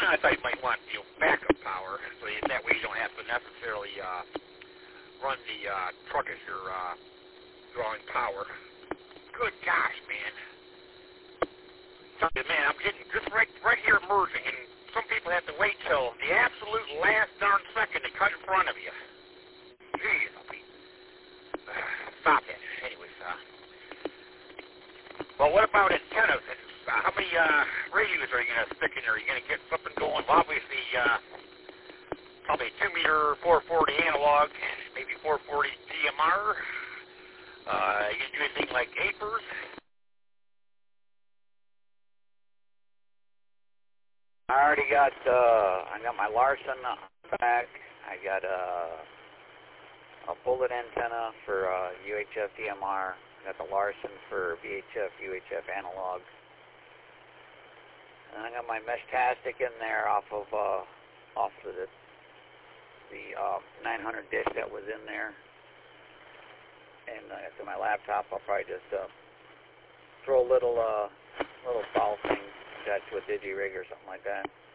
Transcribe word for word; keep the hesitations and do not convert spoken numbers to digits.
I thought you might want, you know, backup power, so you, that way you don't have to necessarily uh, run the uh, truck as you're uh, drawing power. Good gosh, man. Man, I'm getting just right, right here merging, and some people have to wait till the absolute last darn second to cut in front of you. Jeez, I'll be... Stop it. Anyways, uh... well, what about antennas? Uh, how many uh, radios are you going to stick in there? Are you going to get something going? Well, obviously, uh, probably two meter four forty analog, maybe four forty D M R. Uh, you going to do anything like A P E R S? I already got, uh, I got my Larson back. I got a, a bullet antenna for uh, U H F D M R. I got the Larson for V H F, U H F analog. And I got my Meshtastic in there off of, uh, off of the, the uh, nine hundred dish that was in there. And uh, to my laptop, I'll probably just uh, throw a little, uh, little foul thing attached to a digi rig or something like that.